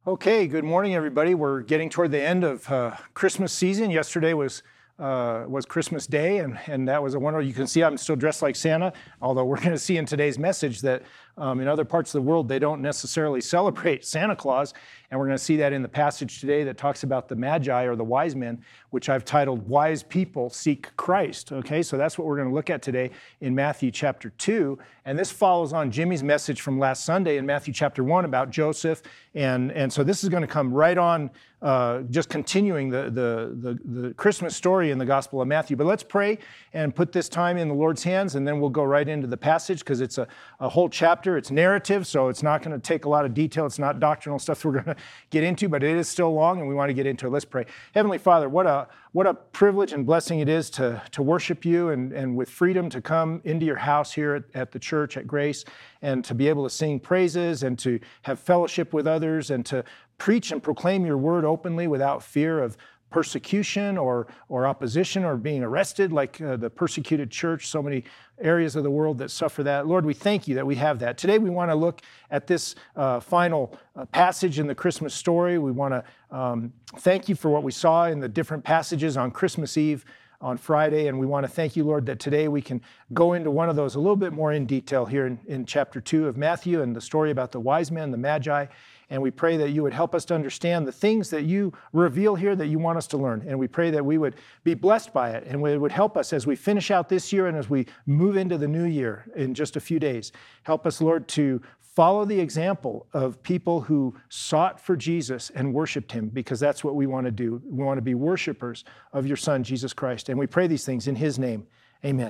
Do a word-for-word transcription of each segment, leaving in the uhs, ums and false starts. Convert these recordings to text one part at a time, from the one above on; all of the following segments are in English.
Okay, good morning, everybody. We're getting toward the end of uh, Christmas season. Yesterday was uh, was Christmas Day, and, and that was a wonderful. You can see I'm still dressed like Santa, although we're going to see in today's message that um, in other parts of the world they don't necessarily celebrate Santa Claus, and we're going to see that in the passage today that talks about the Magi or the wise men, which I've titled "Wise People Seek Christ." Okay, so that's what we're going to look at today in Matthew chapter two, and this follows on Jimmy's message from last Sunday in Matthew chapter one about Joseph, and and so this is going to come right on, uh, just continuing the, the the the Christmas story in the Gospel of Matthew. But let's pray and put this time in the Lord's hands, and then we'll go right into the passage because it's a, a whole chapter. It's narrative, so it's not going to take a lot of detail. It's not doctrinal stuff we're going to get into, but it is still long, and we want to get into it. Let's pray. Heavenly Father, what a what a privilege and blessing it is to, to worship you and, and with freedom to come into your house here at, at the church at Grace and to be able to sing praises and to have fellowship with others and to preach and proclaim your word openly without fear of persecution or or opposition or being arrested like uh, the persecuted church, so many areas of the world that suffer that. Lord, we thank you that we have that. Today we want to look at this uh, final uh, passage in the Christmas story. We want to um, thank you for what we saw in the different passages on Christmas Eve on Friday, and we want to thank you, Lord, that today we can go into one of those a little bit more in detail here in, in chapter two of Matthew and the story about the wise men, the Magi. And we pray that you would help us to understand the things that you reveal here that you want us to learn. And we pray that we would be blessed by it and it would help us as we finish out this year and as we move into the new year in just a few days. Help us, Lord, to follow the example of people who sought for Jesus and worshiped him, because that's what we want to do. We want to be worshipers of your Son, Jesus Christ. And we pray these things in his name. Amen.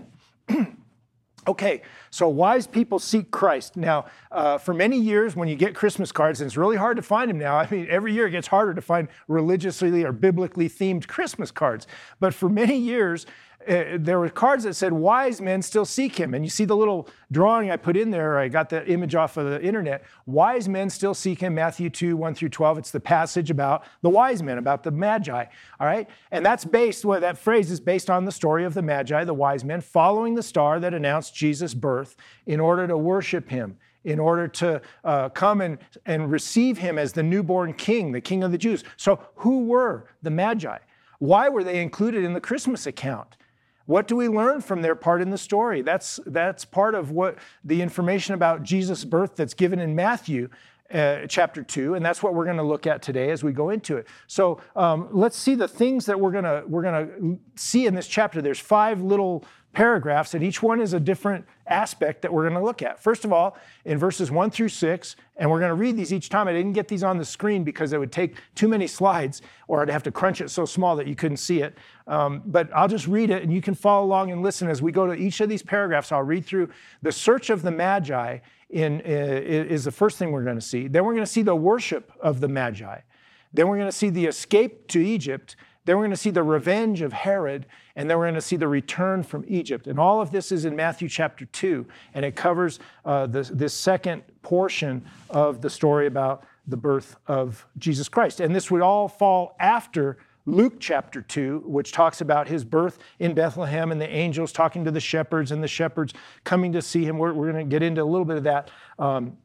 Okay, so wise people seek Christ. Now, uh, for many years when you get Christmas cards, and it's really hard to find them now. I mean, every year it gets harder to find religiously or biblically themed Christmas cards. But for many years, uh, there were cards that said, wise men still seek him. And you see the little drawing I put in there, I got the image off of the internet. Wise men still seek him, Matthew two, one through twelve. It's the passage about the wise men, about the Magi, all right? And that's based, well, that phrase is based on the story of the Magi, the wise men, following the star that announced Jesus' birth in order to worship him, in order to uh, come and, and receive him as the newborn king, the king of the Jews. So who were the Magi? Why were they included in the Christmas account? What do we learn from their part in the story? That's, that's part of what the information about Jesus' birth that's given in Matthew uh, chapter two, and that's what we're going to look at today as we go into it. So um, let's see the things that we're going to we're going to see in this chapter. There's five little paragraphs, and each one is a different aspect that we're going to look at. First of all, in verses one through six, and we're going to read these each time. I didn't get these on the screen because it would take too many slides, or I'd have to crunch it so small that you couldn't see it. Um, but I'll just read it, and you can follow along and listen as we go to each of these paragraphs. I'll read through. The search of the Magi in, uh, is the first thing we're going to see. Then we're going to see the worship of the Magi. Then we're going to see the escape to Egypt. Then we're going to see the revenge of Herod, and then we're going to see the return from Egypt. And all of this is in Matthew chapter two, and it covers uh, this, this second portion of the story about the birth of Jesus Christ. And this would all fall after Luke chapter two, which talks about his birth in Bethlehem and the angels talking to the shepherds and the shepherds coming to see him. We're, we're going to get into a little bit of that um,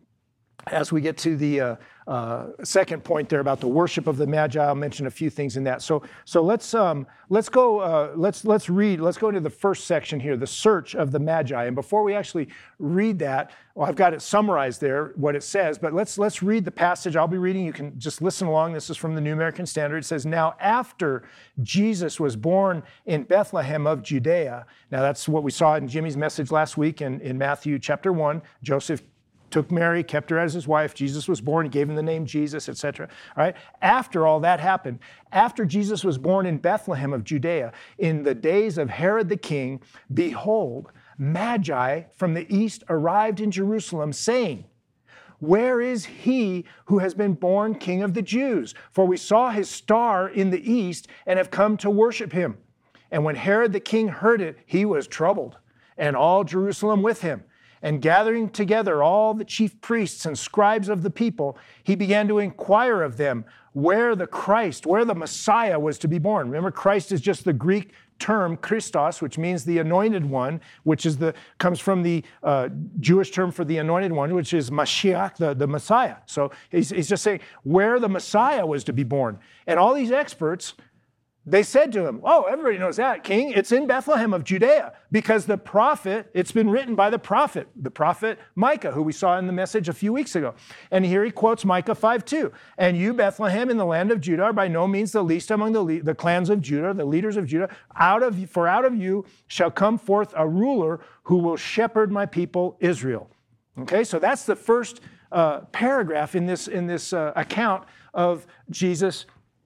as we get to the uh, uh, second point there about the worship of the Magi. I'll mention a few things in that. So, so let's um, let's go. Uh, let's let's read. Let's go into the first section here, the search of the Magi. And before we actually read that, well, I've got it summarized there, what it says. But let's let's read the passage. I'll be reading. You can just listen along. This is from the New American Standard. It says, "Now after Jesus was born in Bethlehem of Judea." Now that's what we saw in Jimmy's message last week in, in Matthew chapter one. Joseph took Mary, kept her as his wife. Jesus was born. He gave him the name Jesus, et cetera. All right. After all that happened, after Jesus was born in Bethlehem of Judea, in the days of Herod the king, behold, Magi from the east arrived in Jerusalem, saying, "Where is he who has been born King of the Jews? For we saw his star in the east and have come to worship him." And when Herod the king heard it, he was troubled, and all Jerusalem with him. And gathering together all the chief priests and scribes of the people, he began to inquire of them where the Christ, where the Messiah was to be born. Remember, Christ is just the Greek term Christos, which means the anointed one, which is the comes from the uh, Jewish term for the anointed one, which is Mashiach, the, the Messiah. So he's, he's just saying where the Messiah was to be born. And all these experts, they said to him, oh, everybody knows that, King. It's in Bethlehem of Judea, because the prophet, it's been written by the prophet, the prophet Micah, who we saw in the message a few weeks ago. And here he quotes Micah five two. And you, Bethlehem, in the land of Judah, are by no means the least among the, le- the clans of Judah, the leaders of Judah. Out of For out of you shall come forth a ruler who will shepherd my people Israel. Okay, so that's the first uh, paragraph in this, in this uh, account of Jesus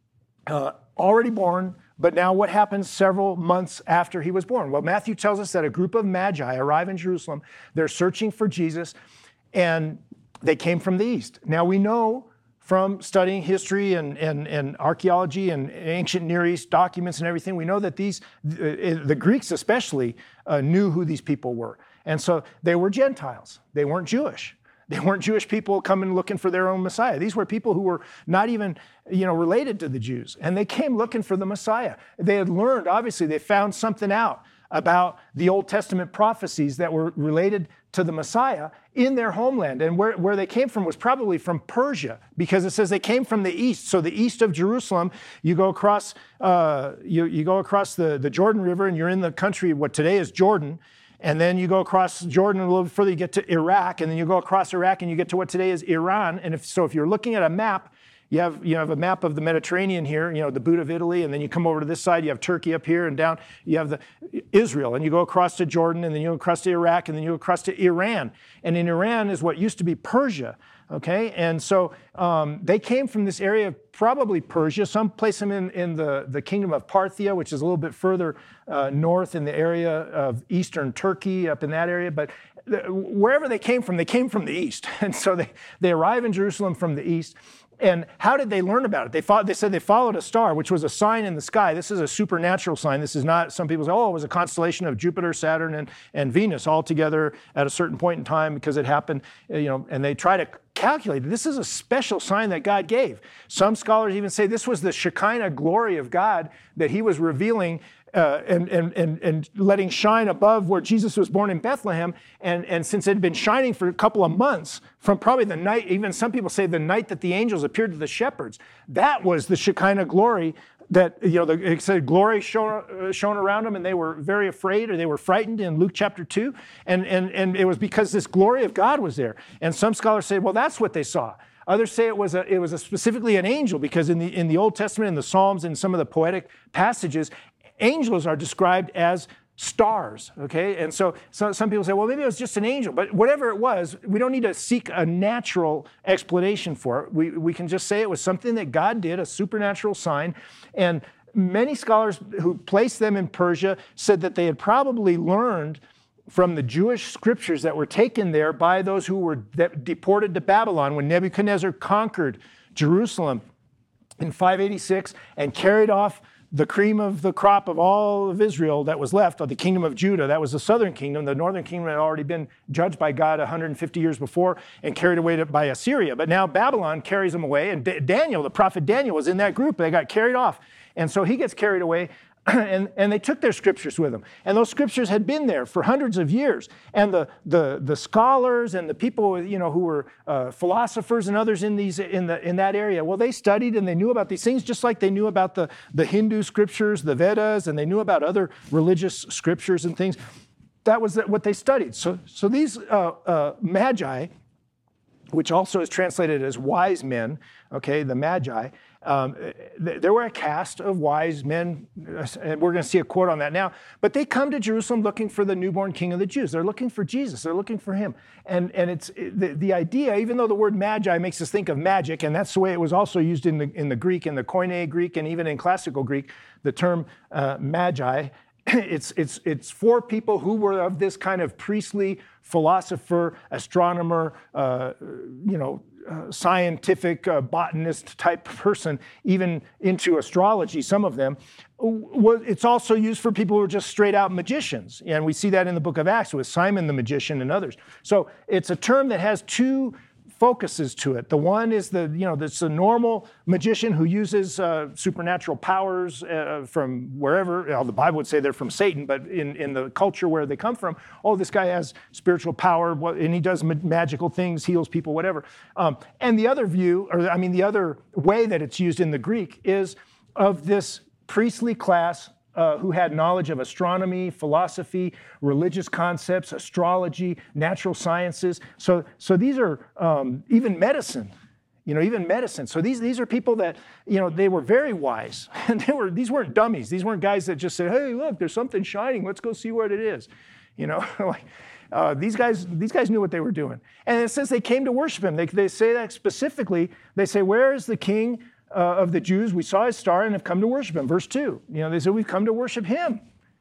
uh, already born, but now what happens several months after he was born? Well, Matthew tells us that a group of magi arrive in Jerusalem. They're searching for Jesus, and they came from the east. Now we know from studying history and, and, and archaeology and ancient Near East documents and everything, we know that these, the Greeks especially, uh, knew who these people were. And so they were Gentiles. They weren't Jewish. They weren't Jewish people coming looking for their own Messiah. These were people who were not even, you know, related to the Jews. And they came looking for the Messiah. They had learned, obviously, they found something out about the Old Testament prophecies that were related to the Messiah in their homeland. And where, where they came from was probably from Persia, because it says they came from the east. So the east of Jerusalem, you go across, uh, you, you go across the, the Jordan River, and you're in the country, what today is Jordan. And then you go across Jordan a little bit further, you get to Iraq, and then you go across Iraq and you get to what today is Iran. And if, so if you're looking at a map, you have, you have a map of the Mediterranean here, you know, the boot of Italy, and then you come over to this side, you have Turkey up here, and down you have the Israel, and you go across to Jordan, and then you go across to Iraq, and then you go across to Iran. And in Iran is what used to be Persia. Okay, and so um, they came from this area of probably Persia. Some place them in, in the, the kingdom of Parthia, which is a little bit further uh, north in the area of eastern Turkey, up in that area. But the, wherever they came from, they came from the east. And so they, they arrive in Jerusalem from the east. And how did they learn about it? They, fought, they said they followed a star, which was a sign in the sky. This is a supernatural sign. This is not, some people say, oh, it was a constellation of Jupiter, Saturn, and, and Venus all together at a certain point in time because it happened, you know, and they try to calculate it. This is a special sign that God gave. Some scholars even say this was the Shekinah glory of God that he was revealing Uh, and, and, and, and letting shine above where Jesus was born in Bethlehem. And, and since it had been shining for a couple of months, from probably the night, even some people say the night that the angels appeared to the shepherds, that was the Shekinah glory that, you know, the, it said glory shone, uh, shone around them, and they were very afraid, or they were frightened in Luke chapter two. And, and, and it was because this glory of God was there. And some scholars say, well, that's what they saw. Others say it was a, it was a specifically an angel, because in the, in the Old Testament, in the Psalms, and some of the poetic passages, angels are described as stars, okay? And so, so some people say, well, maybe it was just an angel. But whatever it was, we don't need to seek a natural explanation for it. We, we can just say it was something that God did, a supernatural sign. And many scholars who placed them in Persia said that they had probably learned from the Jewish scriptures that were taken there by those who were de- deported to Babylon when Nebuchadnezzar conquered Jerusalem in five eighty-six and carried off the cream of the crop of all of Israel that was left, of the kingdom of Judah. That was the southern kingdom. The northern kingdom had already been judged by God one hundred fifty years before and carried away by Assyria. But now Babylon carries them away, and Daniel, the prophet Daniel, was in that group. They got carried off. And so he gets carried away, and, and they took their scriptures with them. And those scriptures had been there for hundreds of years. And the, the, the scholars and the people, you know, who were uh, philosophers and others in, these, in, the, in that area, well, they studied and they knew about these things just like they knew about the, the Hindu scriptures, the Vedas, and they knew about other religious scriptures and things. That was what they studied. So, so these uh, uh, magi, which also is translated as wise men, okay, the magi, Um, there were a cast of wise men, and we're going to see a quote on that now, but they come to Jerusalem looking for the newborn king of the Jews. They're looking for Jesus. They're looking for him. And, and it's the, the idea, even though the word magi makes us think of magic, and that's the way it was also used in the, in the Greek, in the Koine Greek, and even in classical Greek, the term uh, magi, it's, it's, it's for people who were of this kind of priestly, philosopher, astronomer, uh, you know, uh, scientific uh, botanist type person, even into astrology, some of them. It's also used for people who are just straight out magicians. And we see that in the book of Acts with Simon the magician and others. So it's a term that has two focuses to it. The one is the, you know, that's a normal magician who uses uh, supernatural powers uh, from wherever. Well, the Bible would say they're from Satan, but in, in the culture where they come from, oh, this guy has spiritual power, and he does ma- magical things, heals people, whatever. Um, and the other view, or I mean, the other way that it's used in the Greek is of this priestly class Uh, who had knowledge of astronomy, philosophy, religious concepts, astrology, natural sciences. So, so these are um, even medicine, you know, even medicine. So these these are people that, you know, they were very wise, and they were these weren't dummies. These weren't guys that just said, "Hey, look, there's something shining. Let's go see what it is," you know. like, uh, these guys these guys knew what they were doing, and it says they came to worship him. They they say that specifically. They say, "Where is the King Uh, of the Jews? We saw his star and have come to worship him." Verse two, you know, they said, "We've come to worship him."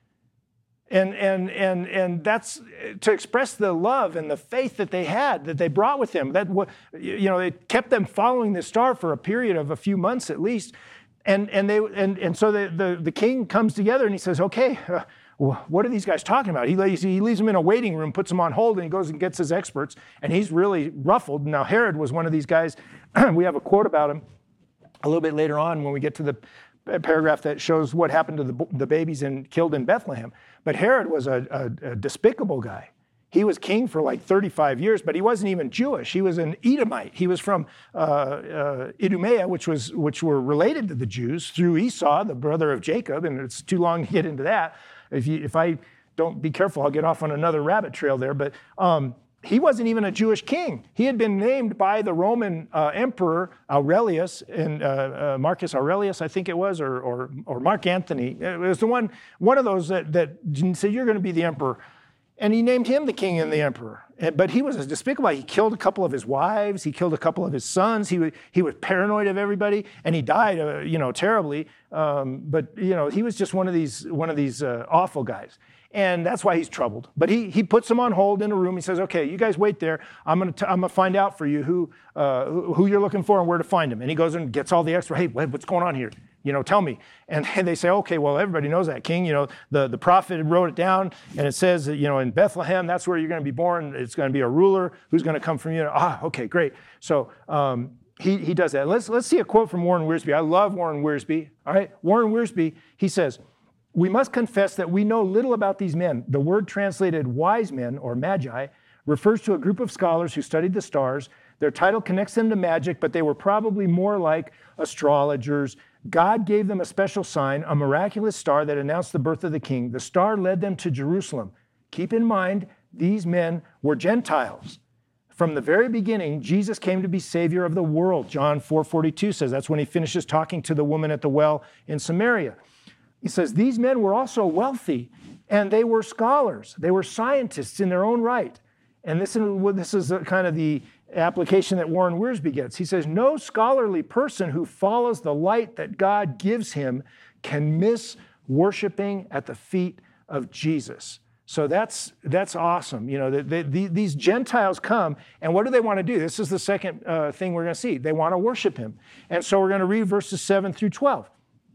And, and, and, and that's to express the love and the faith that they had, that they brought with them. That, you know, it kept them following this star for a period of a few months at least. And, and, they, and, and so the, the, the king comes together and he says, okay, uh, what are these guys talking about? He leaves, he leaves them in a waiting room, puts them on hold, and he goes and gets his experts. And he's really ruffled. Now, Herod was one of these guys. We have a quote about him a little bit later on when we get to the paragraph that shows what happened to the, the babies and killed in Bethlehem. But Herod was a, a, a despicable guy. He was king for like thirty-five years, but he wasn't even Jewish. He was an Edomite. He was from uh, uh, Idumea, which was which were related to the Jews through Esau, the brother of Jacob. And it's too long to get into that. If you, if I don't be careful, I'll get off on another rabbit trail there. But um, he wasn't even a Jewish king. He had been named by the Roman uh, emperor Aurelius, and uh, uh, Marcus Aurelius, I think it was, or, or, or Mark Antony. It was the one, one of those that, that said, "You're going to be the emperor." And he named him the king and the emperor. But he was a despicable. He killed a couple of his wives. He killed a couple of his sons. He was, he was paranoid of everybody, and he died, uh, you know, terribly. Um, but you know, he was just one of these, one of these uh, awful guys. And that's why he's troubled. But he he puts them on hold in a room. He says, "Okay, you guys wait there. I'm gonna t- I'm gonna find out for you who uh, who you're looking for and where to find him." And he goes and gets all the extra. "Hey, what's going on here? You know, tell me." And, and they say, "Okay, well, everybody knows that, king. You know, the, the prophet wrote it down, and it says that, you know, in Bethlehem, that's where you're going to be born. It's going to be a ruler who's going to come from you." Ah, okay, great. So um, he he does that. Let's let's see a quote from Warren Wiersbe. I love Warren Wiersbe. All right, Warren Wiersbe. He says, "We must confess that we know little about these men. The word translated wise men or magi refers to a group of scholars who studied the stars. Their title connects them to magic, but they were probably more like astrologers. God gave them a special sign, a miraculous star that announced the birth of the king. The star led them to Jerusalem. Keep in mind, these men were Gentiles. From the very beginning, Jesus came to be Savior of the world." John four forty-two says, that's when he finishes talking to the woman at the well in Samaria. He says, "These men were also wealthy, and they were scholars. They were scientists in their own right." And this is, this is kind of the application that Warren Wiersbe gets. He says, "No scholarly person who follows the light that God gives him can miss worshiping at the feet of Jesus." So that's that's awesome. You know, they, they, these Gentiles come, and what do they want to do? This is the second uh, thing we're going to see. They want to worship him. And so we're going to read verses seven through twelve.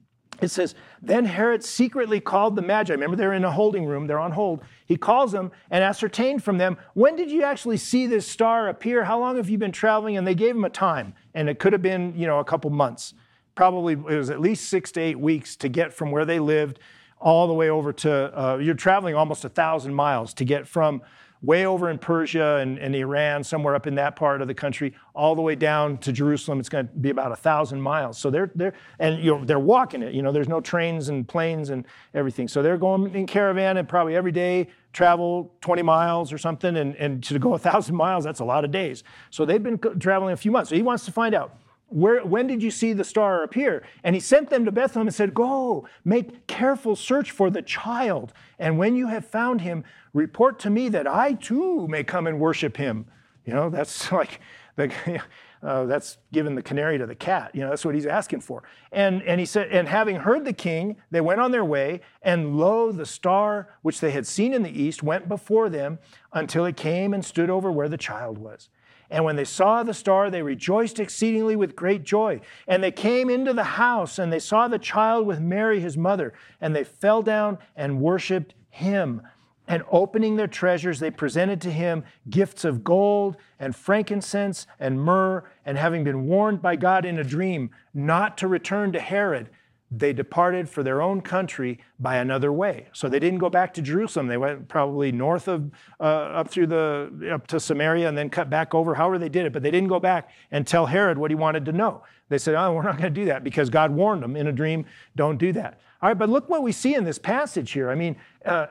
It says, "Then Herod secretly called the Magi." Remember, they're in a holding room. They're on hold. He calls them and ascertained from them, "When did you actually see this star appear? How long have you been traveling?" And they gave him a time. And it could have been, you know, a couple months. Probably it was at least six to eight weeks to get from where they lived all the way over to, uh, you're traveling almost a thousand miles to get from way over in Persia and, and Iran, somewhere up in that part of the country, all the way down to Jerusalem. It's going to be about a thousand miles. So they're they're and you know they're walking it. You know, there's no trains and planes and everything. So they're going in caravan and probably every day travel twenty miles or something. And and to go a thousand miles, that's a lot of days. So they've been traveling a few months. So he wants to find out, Where, when did you see the star appear? And he sent them to Bethlehem and said, "Go, make careful search for the child. And when you have found him, report to me that I too may come and worship him." You know, that's like, the, uh, that's giving the canary to the cat. You know, that's what he's asking for. And, and he said, "And having heard the king, they went on their way, and lo, the star which they had seen in the east went before them until it came and stood over where the child was. And when they saw the star, they rejoiced exceedingly with great joy. And they came into the house, and they saw the child with Mary, his mother, and they fell down and worshiped him. And opening their treasures, they presented to him gifts of gold and frankincense and myrrh. And having been warned by God in a dream not to return to Herod, they departed for their own country by another way. So they didn't go back to Jerusalem. They went probably north of, uh, up through the, up to Samaria and then cut back over, however they did it. But they didn't go back and tell Herod what he wanted to know. They said, oh, we're not going to do that because God warned them in a dream, don't do that. All right, but look what we see in this passage here. I mean, uh,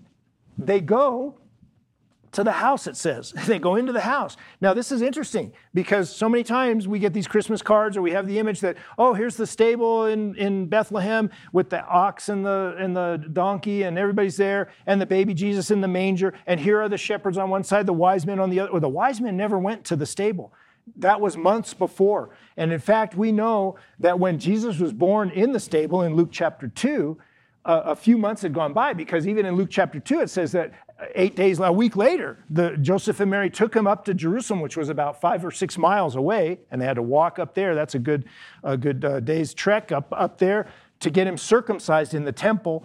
they go to the house, it says. They go into the house. Now, this is interesting because so many times we get these Christmas cards or we have the image that, oh, here's the stable in, in Bethlehem with the ox and the, and the donkey and everybody's there and the baby Jesus in the manger. And here are the shepherds on one side, the wise men on the other. Well, the wise men never went to the stable. That was months before. And in fact, we know that when Jesus was born in the stable in Luke chapter two, uh, a few months had gone by because even in Luke chapter two, it says that eight days, a week later, the, Joseph and Mary took him up to Jerusalem, which was about five or six miles away, and they had to walk up there. That's a good, a good uh, day's trek up, up there to get him circumcised in the temple.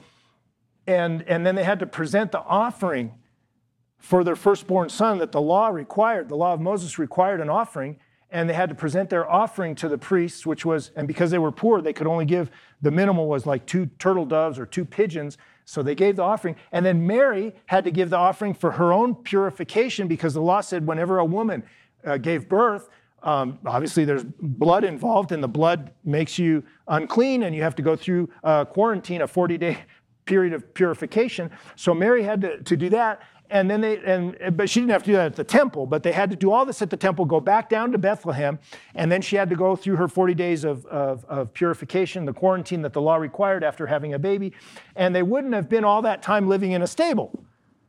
And, and then they had to present the offering for their firstborn son that the law required. The law of Moses required an offering, and they had to present their offering to the priests, which was, and because they were poor, they could only give, the minimal was like two turtle doves or two pigeons. So they gave the offering. And then Mary had to give the offering for her own purification because the law said whenever a woman uh, gave birth, um, obviously there's blood involved and the blood makes you unclean and you have to go through uh, quarantine, a forty-day period of purification. So Mary had to, to do that. And then they, and but she didn't have to do that at the temple, but they had to do all this at the temple, go back down to Bethlehem, and then she had to go through her forty days of, of, of purification, the quarantine that the law required after having a baby, and they wouldn't have been all that time living in a stable.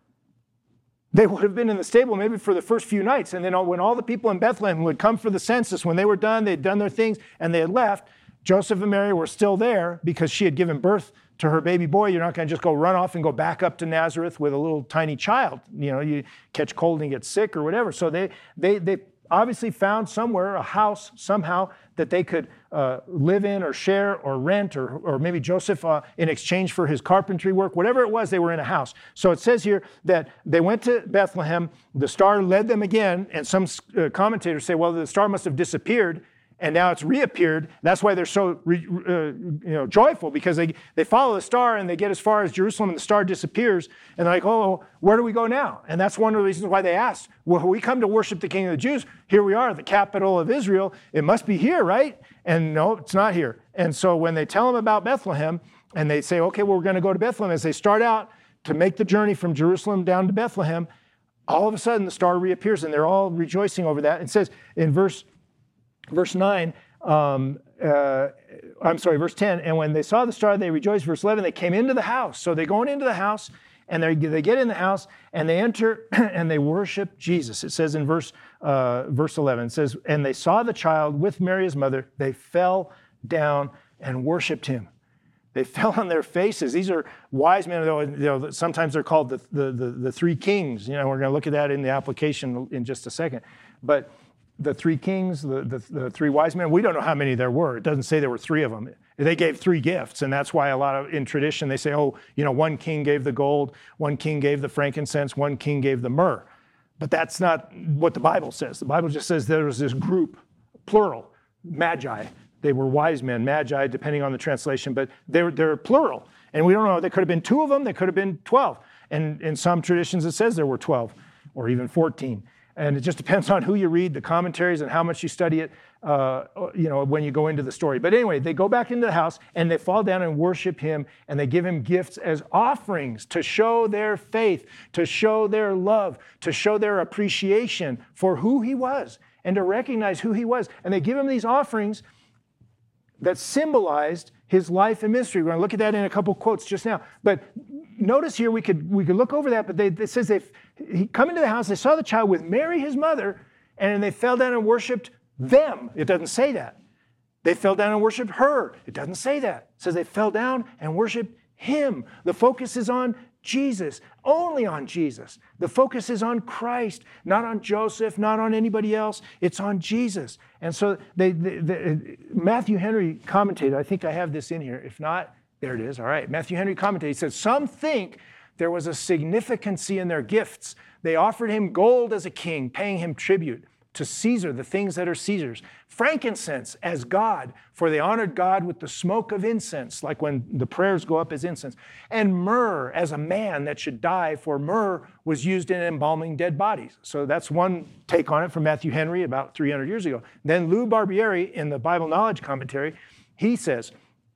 They would have been in the stable maybe for the first few nights, and then when all the people in Bethlehem who had come for the census, when they were done, they'd done their things, and they had left, Joseph and Mary were still there because she had given birth to her baby boy. You're not going to just go run off and go back up to Nazareth with a little tiny child. You know, you catch cold and get sick or whatever. So they they they obviously found somewhere, a house somehow that they could uh, live in or share or rent, or or maybe Joseph uh, in exchange for his carpentry work, whatever it was, they were in a house. So it says here that they went to Bethlehem. The star led them again, and some uh, commentators say, well, the star must have disappeared and now it's reappeared. That's why they're so re, uh, you know, joyful, because they, they follow the star and they get as far as Jerusalem and the star disappears. And they're like, oh, where do we go now? And that's one of the reasons why they asked, well, we come to worship the King of the Jews. Here we are, the capital of Israel. It must be here, right? And no, it's not here. And so when they tell them about Bethlehem and they say, okay, well, we're going to go to Bethlehem, as they start out to make the journey from Jerusalem down to Bethlehem, all of a sudden the star reappears and they're all rejoicing over that. It says in verse Verse nine, um, uh, I'm sorry, verse ten, and when they saw the star, they rejoiced. Verse eleven, they came into the house. So they're going into the house, and they they get in the house, and they enter, and they worship Jesus. It says in verse uh, verse eleven, it says, and they saw the child with Mary, his mother. They fell down and worshiped him. They fell on their faces. These are wise men. You know, sometimes they're called the, the, the, the three kings. You know, we're going to look at that in the application in just a second. But the three kings, the, the, the three wise men, we don't know how many there were. It doesn't say there were three of them. They gave three gifts, and that's why a lot of, in tradition, they say, oh, you know, one king gave the gold, one king gave the frankincense, one king gave the myrrh. But that's not what the Bible says. The Bible just says there was this group, plural, magi. They were wise men, magi, depending on the translation, but they're, they're plural. And we don't know, there could have been two of them, there could have been twelve. And in some traditions, it says there were twelve, or even fourteen. And it just depends on who you read, the commentaries, and how much you study it, uh, you know, when you go into the story. But anyway, they go back into the house, and they fall down and worship him, and they give him gifts as offerings to show their faith, to show their love, to show their appreciation for who he was, and to recognize who he was. And they give him these offerings that symbolized his life and ministry. We're going to look at that in a couple quotes just now. But notice here, we could we could look over that, but they, it says they he come into the house, they saw the child with Mary, his mother, and they fell down and worshiped them. It doesn't say that. They fell down and worshiped her. It doesn't say that. It says they fell down and worshiped him. The focus is on Jesus, only on Jesus. The focus is on Christ, not on Joseph, not on anybody else. It's on Jesus. And so they, they, they, Matthew Henry commentated, I think I have this in here. If not, there it is. All right. Matthew Henry commentated, he said, some think there was a significancy in their gifts. They offered him gold as a king, paying him tribute. To Caesar, the things that are Caesar's. Frankincense as God, for they honored God with the smoke of incense, like when the prayers go up as incense. And myrrh as a man that should die, for myrrh was used in embalming dead bodies. So that's one take on it from Matthew Henry about three hundred years ago. Then Lou Barbieri in the Bible Knowledge Commentary, he says,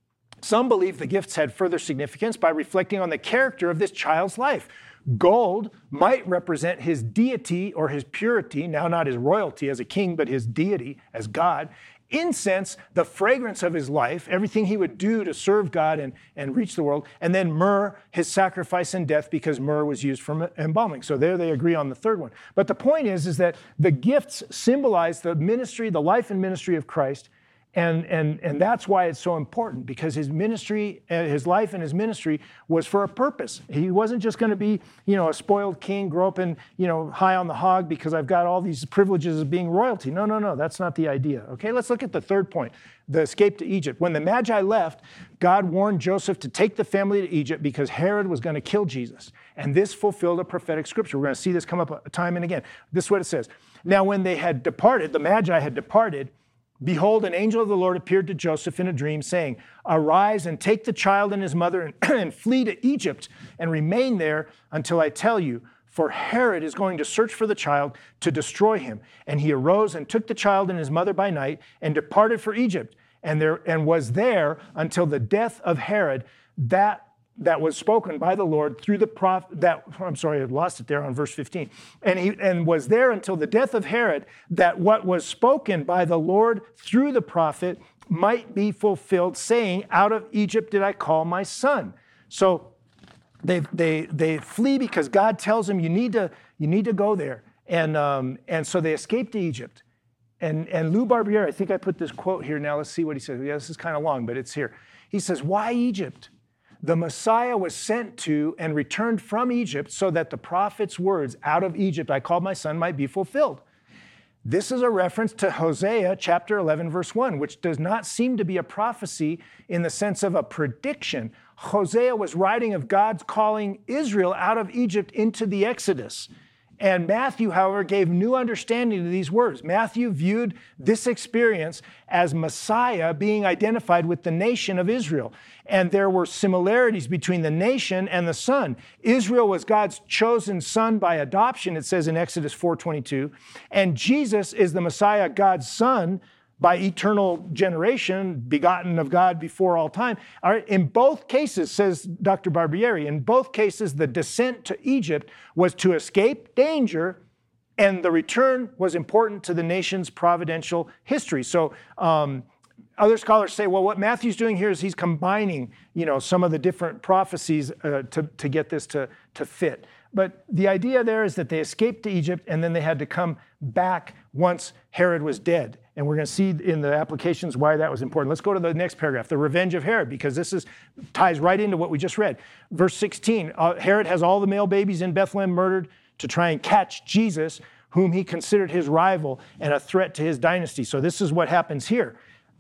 some believe the gifts had further significance by reflecting on the character of this child's life. Gold might represent his deity or his purity, now not his royalty as a king, but his deity as God. Incense, the fragrance of his life, everything he would do to serve God and, and reach the world. And then myrrh, his sacrifice and death, because myrrh was used for embalming. So there they agree on the third one. But the point is, is that the gifts symbolize the ministry, the life and ministry of Christ. And, and, and that's why it's so important, because his ministry, his life and his ministry was for a purpose. He wasn't just going to be, you know, a spoiled king, grow up in, you know, high on the hog because I've got all these privileges of being royalty. No, no, no, that's not the idea. Okay, let's look at the third point, the escape to Egypt. When the Magi left, God warned Joseph to take the family to Egypt because Herod was going to kill Jesus. And this fulfilled a prophetic scripture. We're going to see this come up time and again. This is what it says. Now, when they had departed, the Magi had departed, behold, an angel of the Lord appeared to Joseph in a dream, saying, arise and take the child and his mother and, and flee to Egypt and remain there until I tell you, for Herod is going to search for the child to destroy him. And he arose and took the child and his mother by night and departed for Egypt and, there, and was there until the death of Herod, that that was spoken by the Lord through the prophet, that, I'm sorry, I lost it there on verse fifteen. And he and was there until the death of Herod, that what was spoken by the Lord through the prophet might be fulfilled, saying, out of Egypt did I call my son. So they they they flee because God tells them, you need to, you need to go there. And um, and so they escape to Egypt. And, and Lou Barbieri, I think I put this quote here. Now let's see what he says. Yeah, this is kind of long, but it's here. He says, why Egypt? The Messiah was sent to and returned from Egypt so that the prophet's words, out of Egypt I called my son, might be fulfilled. This is a reference to Hosea chapter eleven, verse one, which does not seem to be a prophecy in the sense of a prediction. Hosea was writing of God's calling Israel out of Egypt into the Exodus. And Matthew, however, gave new understanding to these words. Matthew viewed this experience as Messiah being identified with the nation of Israel. And there were similarities between the nation and the son. Israel was God's chosen son by adoption, it says in Exodus four twenty-two. And Jesus is the Messiah, God's son, by eternal generation, begotten of God before all time. All right, in both cases, says Doctor Barbieri, in both cases, the descent to Egypt was to escape danger, and the return was important to the nation's providential history. So um, other scholars say, well, what Matthew's doing here is he's combining, you know, some of the different prophecies uh, to, to get this to, to fit. But the idea there is that they escaped to Egypt, and then they had to come back once Herod was dead. And we're going to see in the applications why that was important. Let's go to the next paragraph, the revenge of Herod, because this is ties right into what we just read. Verse sixteen, uh, Herod has all the male babies in Bethlehem murdered to try and catch Jesus, whom he considered his rival and a threat to his dynasty. So this is what happens here.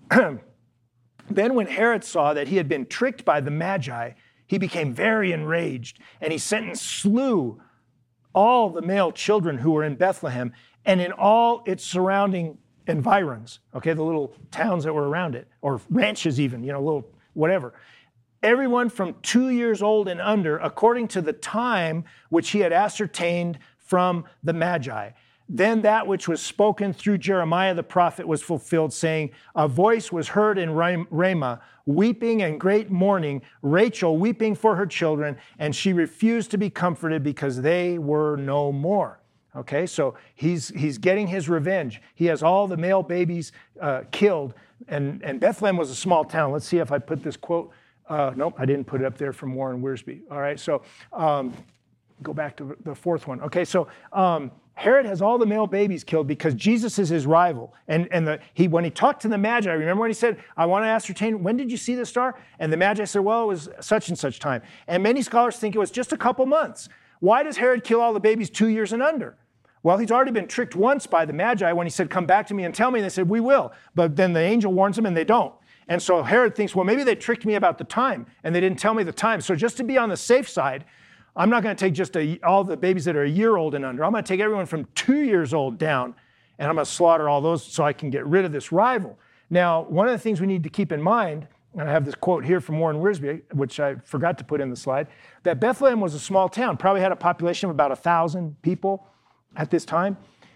Then when Herod saw that he had been tricked by the Magi, he became very enraged, and he sent and slew all the male children who were in Bethlehem and in all its surrounding environs, okay, the little towns that were around it, or ranches even, you know, little whatever. Everyone from two years old and under, according to the time which he had ascertained from the Magi. Then that which was spoken through Jeremiah the prophet was fulfilled, saying, a voice was heard in Ramah, weeping and great mourning, Rachel weeping for her children, and she refused to be comforted because they were no more. Okay, so he's he's getting his revenge. He has all the male babies uh, killed, and, and Bethlehem was a small town. Let's see if I put this quote. Uh, nope, I didn't put it up there from Warren Wiersbe. All right, so um, go back to the fourth one. Okay, so um, Herod has all the male babies killed because Jesus is his rival. And, and the, he, when he talked to the Magi, remember when he said, I want to ascertain, when did you see the star? And the Magi said, well, it was such and such time. And many scholars think it was just a couple months. Why does Herod kill all the babies two years and under? Well, he's already been tricked once by the Magi when he said, come back to me and tell me. And they said, we will. But then the angel warns them and they don't. And so Herod thinks, well, maybe they tricked me about the time and they didn't tell me the time. So just to be on the safe side, I'm not going to take just a, all the babies that are a year old and under. I'm going to take everyone from two years old down, and I'm going to slaughter all those so I can get rid of this rival. Now, one of the things we need to keep in mind, and I have this quote here from Warren Wiersbe, which I forgot to put in the slide, that Bethlehem was a small town, probably had a population of about one thousand people at this time.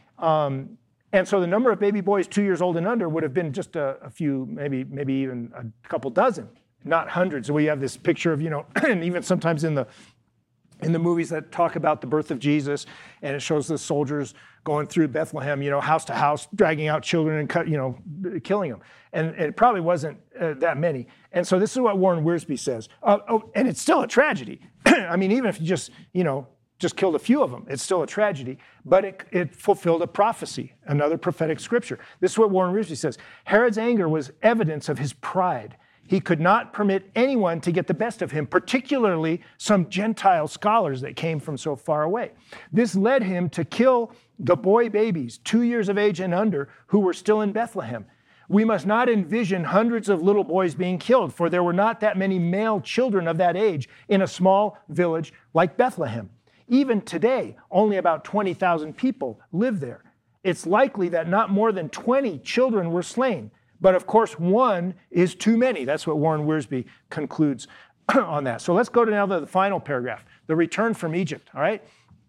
Um, and so the number of baby boys two years old and under would have been just a, a few, maybe, maybe even a couple dozen, not hundreds. So we have this picture of, you know, and even sometimes in the in the movies that talk about the birth of Jesus, and it shows the soldiers going through Bethlehem, you know, house to house, dragging out children and cut, you know, killing them. And, and it probably wasn't uh, that many. And so this is what Warren Wiersbe says. Uh, oh, and it's still a tragedy. I mean, even if you just, you know, just killed a few of them, it's still a tragedy. But it, it fulfilled a prophecy, another prophetic scripture. This is what Warren Wiersbe says. Herod's anger was evidence of his pride. He could not permit anyone to get the best of him, particularly some Gentile scholars that came from so far away. This led him to kill the boy babies, two years of age and under, who were still in Bethlehem. We must not envision hundreds of little boys being killed, for there were not that many male children of that age in a small village like Bethlehem. Even today, only about twenty thousand people live there. It's likely that not more than twenty children were slain. But of course, one is too many. That's what Warren Wiersbe concludes on that. So let's go to now the, the final paragraph, the return from Egypt, all right?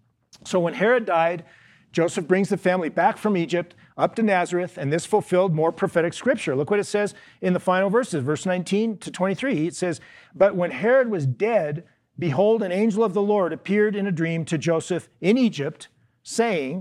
So when Herod died, Joseph brings the family back from Egypt up to Nazareth, and this fulfilled more prophetic scripture. Look what it says in the final verses, verse nineteen to twenty-three. It says, but when Herod was dead, behold, an angel of the Lord appeared in a dream to Joseph in Egypt, saying,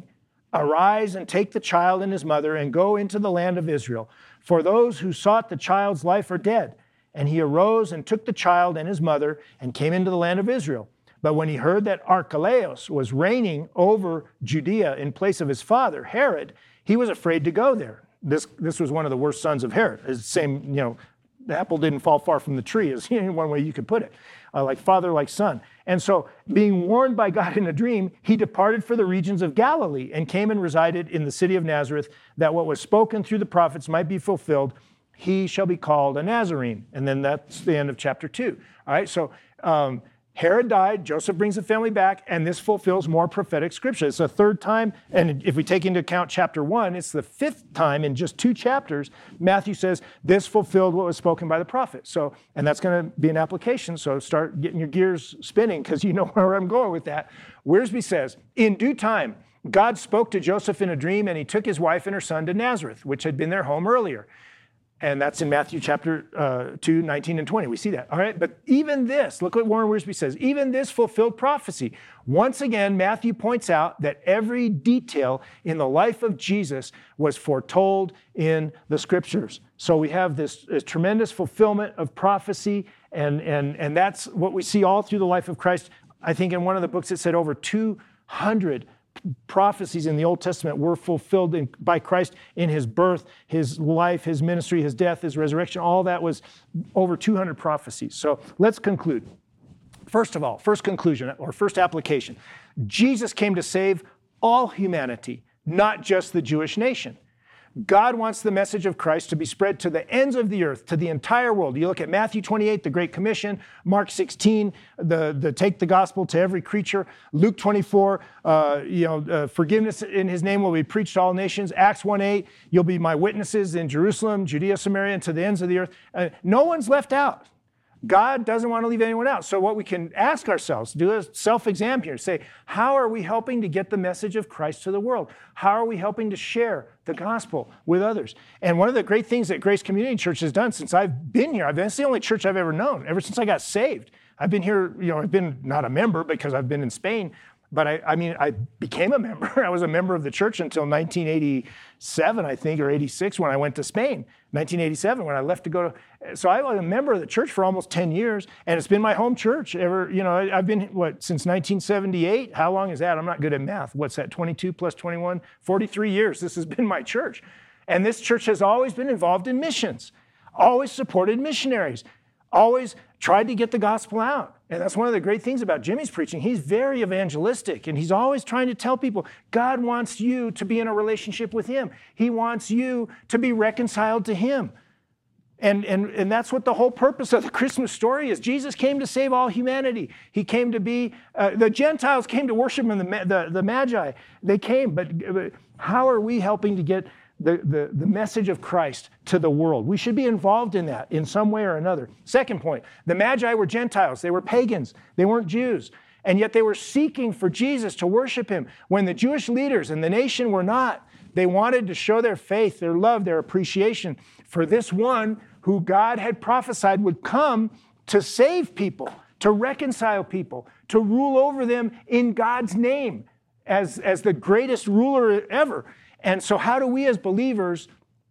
arise and take the child and his mother and go into the land of Israel. For those who sought the child's life are dead. And he arose and took the child and his mother and came into the land of Israel. But when he heard that Archelaus was reigning over Judea in place of his father, Herod, he was afraid to go there. This, this was one of the worst sons of Herod. It's the same, you know, the apple didn't fall far from the tree is one way you could put it, uh, like father, like son. And so being warned by God in a dream, he departed for the regions of Galilee and came and resided in the city of Nazareth, that what was spoken through the prophets might be fulfilled. He shall be called a Nazarene. And then that's the end of chapter two. All right, so um, Herod died, Joseph brings the family back, and this fulfills more prophetic scripture. It's the third time, and if we take into account chapter one, it's the fifth time in just two chapters, Matthew says, this fulfilled what was spoken by the prophet. So, and that's going to be an application, so start getting your gears spinning, because you know where I'm going with that. Wiersbe says, in due time, God spoke to Joseph in a dream, and he took his wife and her son to Nazareth, which had been their home earlier. And that's in Matthew chapter uh, two, nineteen and twenty. We see that. All right. But even this, look what Warren Wiersbe says, even this fulfilled prophecy. Once again, Matthew points out that every detail in the life of Jesus was foretold in the scriptures. So we have this, this tremendous fulfillment of prophecy. And, and, and that's what we see all through the life of Christ. I think in one of the books it said over two hundred prophecies in the Old Testament were fulfilled in, by Christ in his birth, his life, his ministry, his death, his resurrection. All that was over two hundred prophecies. So let's conclude. First of all, first conclusion or first application. Jesus came to save all humanity, not just the Jewish nation. God wants the message of Christ to be spread to the ends of the earth, to the entire world. You look at Matthew twenty-eight, the Great Commission, Mark sixteen, the, the take the gospel to every creature, Luke twenty-four, uh, you know, uh, forgiveness in his name will be preached to all nations, Acts one eight, you'll be my witnesses in Jerusalem, Judea, Samaria, and to the ends of the earth. Uh, no one's left out. God doesn't want to leave anyone out. So what we can ask ourselves, do a self-exam here, say, how are we helping to get the message of Christ to the world? How are we helping to share the gospel with others? And one of the great things that Grace Community Church has done since I've been here, I've been, it's the only church I've ever known, ever since I got saved. I've been here, you know, I've been not a member because I've been in Spain, but I, I mean, I became a member. I was a member of the church until nineteen eighty-seven, I think, or eighty-six when I went to Spain. nineteen eighty-seven when I left to go to, so I was a member of the church for almost ten years, and it's been my home church ever, you know, I've been, what, since nineteen seventy-eight? How long is that? I'm not good at math. What's that, twenty-two plus twenty-one? forty-three years. This has been my church. And this church has always been involved in missions, always supported missionaries, always tried to get the gospel out. And that's one of the great things about Jimmy's preaching. He's very evangelistic, and he's always trying to tell people, God wants you to be in a relationship with him. He wants you to be reconciled to him. And, and, and that's what the whole purpose of the Christmas story is. Jesus came to save all humanity. He came to be, uh, the Gentiles came to worship him, the, the, the Magi. They came, but, but how are we helping to get The, the, the message of Christ to the world? We should be involved in that in some way or another. Second point, the Magi were Gentiles. They were pagans. They weren't Jews. And yet they were seeking for Jesus to worship him when the Jewish leaders and the nation were not. They wanted to show their faith, their love, their appreciation for this one who God had prophesied would come to save people, to reconcile people, to rule over them in God's name as, as the greatest ruler ever. And so how do we as believers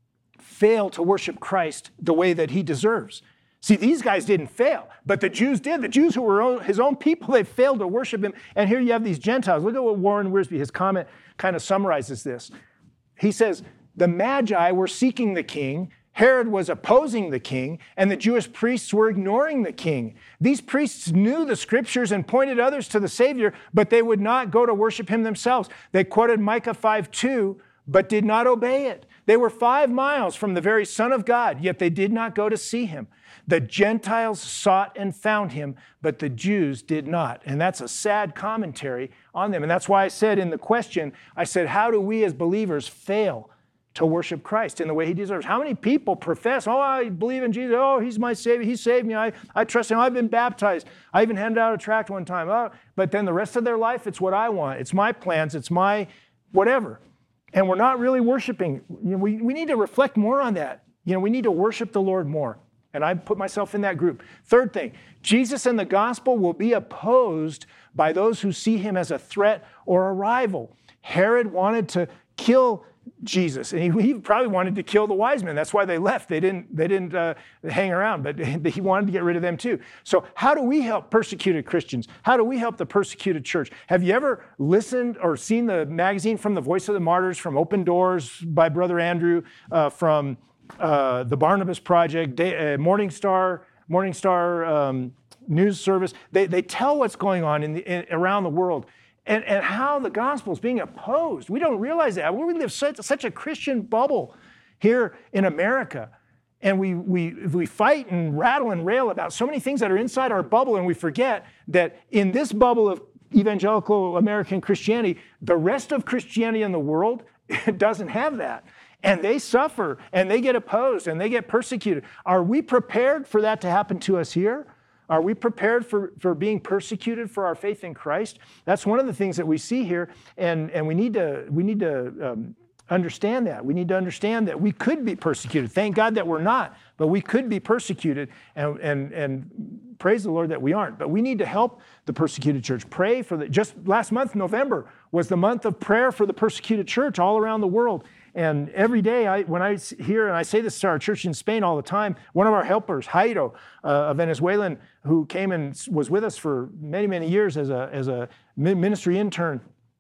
fail to worship Christ the way that he deserves? See, these guys didn't fail, but the Jews did. The Jews who were his own people, they failed to worship him. And here you have these Gentiles. Look at what Warren Wiersbe, his comment kind of summarizes this. He says, the Magi were seeking the king, Herod was opposing the king, and the Jewish priests were ignoring the king. These priests knew the scriptures and pointed others to the Savior, but they would not go to worship him themselves. They quoted Micah five two, but did not obey it. They were five miles from the very Son of God, yet they did not go to see him. The Gentiles sought and found him, but the Jews did not. And that's a sad commentary on them. And that's why I said in the question, I said, how do we as believers fail to worship Christ in the way he deserves? How many people profess, oh, I believe in Jesus. Oh, he's my Savior. He saved me. I, I trust him. I've been baptized. I even handed out a tract one time. Oh, but then the rest of their life, it's what I want. It's my plans. It's my whatever. And we're not really worshiping. You know, we, we need to reflect more on that. You know, we need to worship the Lord more. And I put myself in that group. Third thing, Jesus and the gospel will be opposed by those who see him as a threat or a rival. Herod wanted to kill Jesus, and he, he probably wanted to kill the wise men. That's why they left. They didn't, they didn't uh, hang around, but he wanted to get rid of them too. So how do we help persecuted Christians? How do we help the persecuted church? Have you ever listened or seen the magazine From the Voice of the Martyrs, from Open Doors by Brother Andrew, uh, from uh, the Barnabas Project, Day, uh, Morning Star, Morning Star um, News Service? They, they tell what's going on in the, in, around the world. And, and how the gospel is being opposed. We don't realize that. We live such, such a Christian bubble here in America. And we, we, we fight and rattle and rail about so many things that are inside our bubble, and we forget that in this bubble of evangelical American Christianity, the rest of Christianity in the world doesn't have that. And they suffer, and they get opposed, and they get persecuted. Are we prepared for that to happen to us here? Are we prepared for, for being persecuted for our faith in Christ? That's one of the things that we see here, and, and we need to, we need to um, understand that. We need to understand that we could be persecuted. Thank God that we're not, but we could be persecuted, and, and, and praise the Lord that we aren't. But we need to help the persecuted church. Pray for the, just last month, November, was the month of prayer for the persecuted church all around the world. And every day, I, when I hear, and I say this to our church in Spain all the time, one of our helpers, Jairo, uh, a Venezuelan who came and was with us for many, many years as a, as a ministry intern,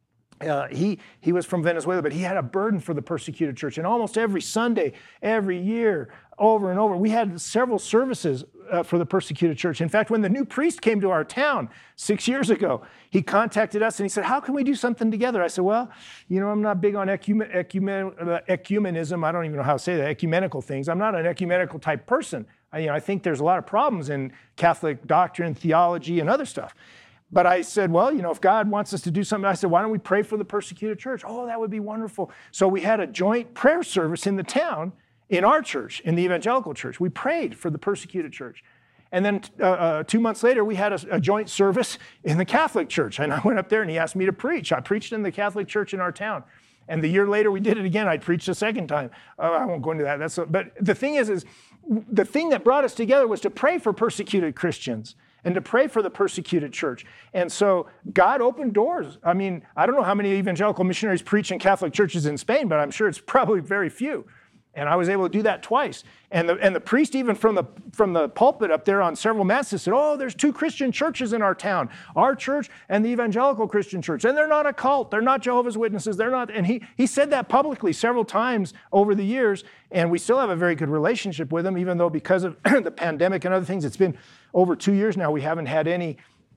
Uh, he, he was from Venezuela, but he had a burden for the persecuted church. And almost every Sunday, every year, over and over, we had several services uh, for the persecuted church. In fact, when the new priest came to our town six years ago, he contacted us and he said, how can we do something together? I said, well, you know, I'm not big on ecumen- ecumen- uh, ecumenism. I don't even know how to say that, ecumenical things. I'm not an ecumenical type person. I, you know, I think there's a lot of problems in Catholic doctrine, theology, and other stuff. But I said, well, you know, if God wants us to do something, I said, why don't we pray for the persecuted church? Oh, that would be wonderful. So we had a joint prayer service in the town, in our church, in the evangelical church. We prayed for the persecuted church. And then uh, uh, two months later, we had a, a joint service in the Catholic church. And I went up there and he asked me to preach. I preached in the Catholic church in our town. And the year later, we did it again. I preached a second time. Uh, I won't go into that. That's a, but the thing is, is the thing that brought us together was to pray for persecuted Christians. and to pray for the persecuted church. And so God opened doors. I mean, I don't know how many evangelical missionaries preach in Catholic churches in Spain, but I'm sure it's probably very few. And I was able to do that twice. And the, and the priest, even from the, from the pulpit up there on several masses, said, oh, there's two Christian churches in our town, our church and the evangelical Christian church. And they're not a cult. They're not Jehovah's Witnesses. They're not. And he, he said that publicly several times over the years. And we still have a very good relationship with them, even though because of the pandemic and other things, it's been over two years now, we haven't had any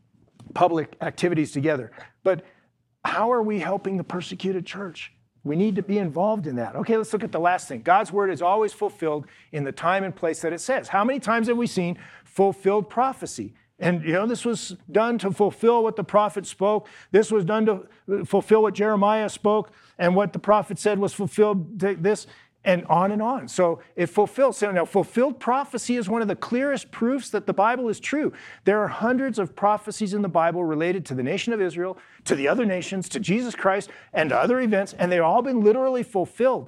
public activities together. But how are we helping the persecuted church? We need to be involved in that. Okay, let's look at the last thing. God's word is always fulfilled in the time and place that it says. How many times have we seen fulfilled prophecy? And, you know, this was done to fulfill what the prophet spoke. This was done to fulfill what Jeremiah spoke. And what the prophet said was fulfilled to this, and on and on. So it fulfills. So now, fulfilled prophecy is one of the clearest proofs that the Bible is true. There are hundreds of prophecies in the Bible related to the nation of Israel, to the other nations, to Jesus Christ, and to other events, and they've all been literally fulfilled.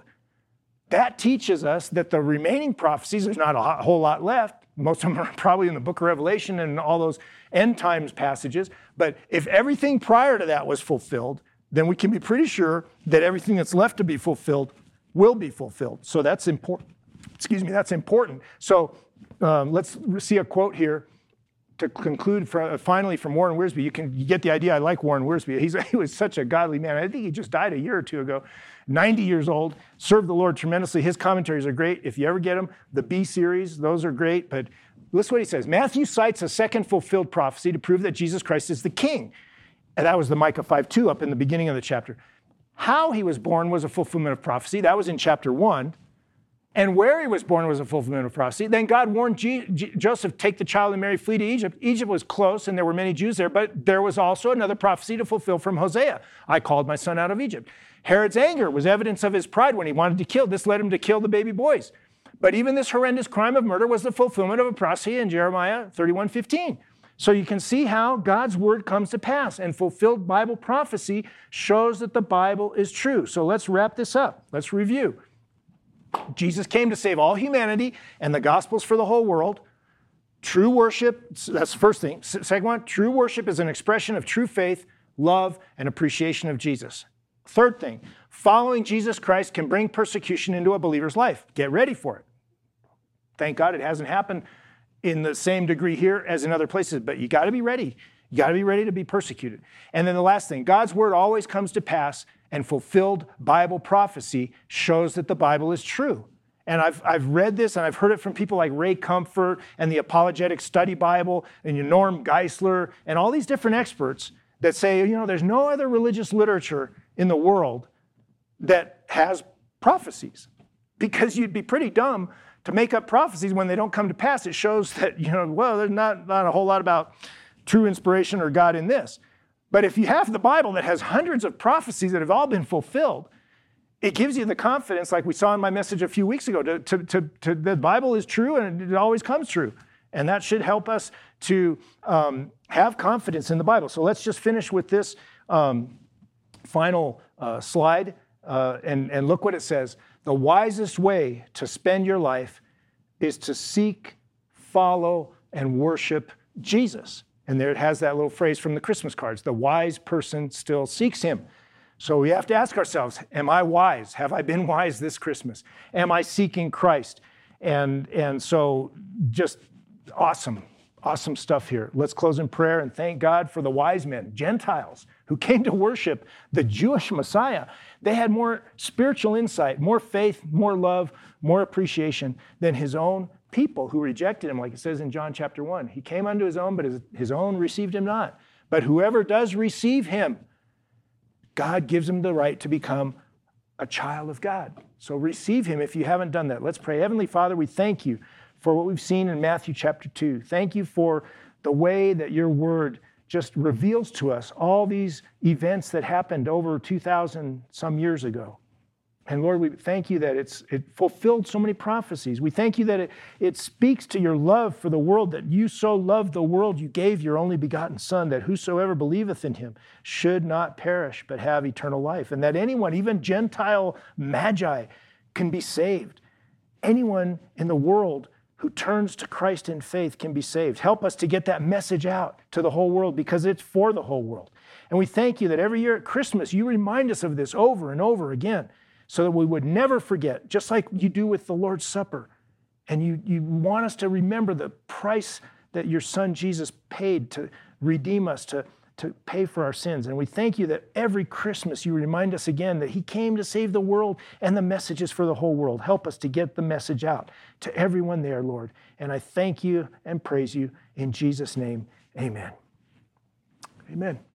That teaches us that the remaining prophecies, there's not a whole lot left. Most of them are probably in the book of Revelation and all those end times passages. But if everything prior to that was fulfilled, then we can be pretty sure that everything that's left to be fulfilled will be fulfilled. So that's important. Excuse me, that's important. So um, let's see a quote here to conclude for, uh, finally from Warren Wiersbe. You can you get the idea. I like Warren Wiersbe. He's, he was such a godly man. I think he just died a year or two ago. ninety years old, served the Lord tremendously. His commentaries are great. If you ever get them, the B series, those are great. But listen to what he says. Matthew cites a second fulfilled prophecy to prove that Jesus Christ is the king. And that was the Micah five two up in the beginning of the chapter. How he was born was a fulfillment of prophecy. That was in chapter one. And where he was born was a fulfillment of prophecy. Then God warned G- G- Joseph, take the child and Mary, flee to Egypt. Egypt was close, and there were many Jews there, but there was also another prophecy to fulfill from Hosea. I called my son out of Egypt. Herod's anger was evidence of his pride when he wanted to kill. This led him to kill the baby boys. But even this horrendous crime of murder was the fulfillment of a prophecy in Jeremiah thirty-one fifteen. So you can see how God's word comes to pass, and fulfilled Bible prophecy shows that the Bible is true. So let's wrap this up. Let's review. Jesus came to save all humanity, and the gospel's for the whole world. True worship, that's the first thing. Second one, true worship is an expression of true faith, love, and appreciation of Jesus. Third thing, following Jesus Christ can bring persecution into a believer's life. Get ready for it. Thank God it hasn't happened in the same degree here as in other places, but you got to be ready. You got to be ready to be persecuted. And then the last thing, God's word always comes to pass, and fulfilled Bible prophecy shows that the Bible is true. And I've, I've read this, and I've heard it from people like Ray Comfort and the Apologetic Study Bible and Norm Geisler and all these different experts that say, you know, there's no other religious literature in the world that has prophecies, because you'd be pretty dumb to make up prophecies when they don't come to pass. It shows that, you know, well, there's not, not a whole lot about true inspiration or God in this. But if you have the Bible that has hundreds of prophecies that have all been fulfilled, it gives you the confidence, like we saw in my message a few weeks ago, to, to, to, to the Bible is true and it always comes true. And that should help us to um, have confidence in the Bible. So let's just finish with this um, final uh, slide uh, and, and look what it says. The wisest way to spend your life is to seek, follow, and worship Jesus. And there it has that little phrase from the Christmas cards. The wise person still seeks him. So we have to ask ourselves, am I wise? Have I been wise this Christmas? Am I seeking Christ? And, and so just awesome, awesome stuff here. Let's close in prayer and thank God for the wise men, Gentiles, who came to worship the Jewish Messiah. They had more spiritual insight, more faith, more love, more appreciation than his own people who rejected him, like it says in John chapter one. He came unto his own, but his, his own received him not. But whoever does receive him, God gives him the right to become a child of God. So receive him if you haven't done that. Let's pray. Heavenly Father, we thank you for what we've seen in Matthew chapter two. Thank you for the way that your word just reveals to us all these events that happened over two thousand some years ago. And Lord, we thank you that it's it fulfilled so many prophecies. We thank you that it, it speaks to your love for the world, that you so loved the world, you gave your only begotten Son, that whosoever believeth in him should not perish, but have eternal life. And that anyone, even Gentile magi, can be saved. Anyone in the world who turns to Christ in faith can be saved. Help us to get that message out to the whole world because it's for the whole world. And we thank you that every year at Christmas, you remind us of this over and over again so that we would never forget, just like you do with the Lord's Supper. And you, you want us to remember the price that your son Jesus paid to redeem us, to, to pay for our sins. And we thank you that every Christmas you remind us again that he came to save the world and the message is for the whole world. Help us to get the message out to everyone there, Lord. And I thank you and praise you in Jesus' name. Amen. Amen.